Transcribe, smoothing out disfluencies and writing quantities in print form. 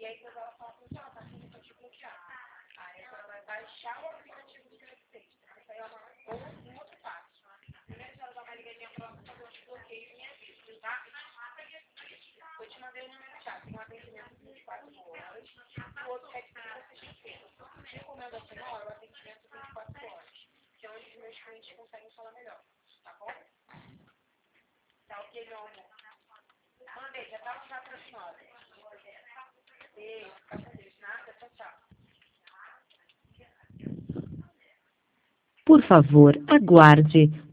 aí depois ela fala assim, ó, tá aqui pra te bloquear. Aí ela vai baixar o aplicativo do Credit. Isso aí é um outro passo. Primeiro ela dá uma ligadinha pra ela fazer um desbloqueio em aviso, tá? Eu te mandei o número no chat, tem um atendimento de 24 horas, o outro é de segunda a sexta-feira. Recomendo a senhora o atendimento de 24 horas, que é onde os meus clientes conseguem falar melhor, tá bom? Tá ok, meu amor? Mandei, já tá no chat pra senhora. Beijo, fica com Deus. Nada, tchau, tchau. Por favor, aguarde.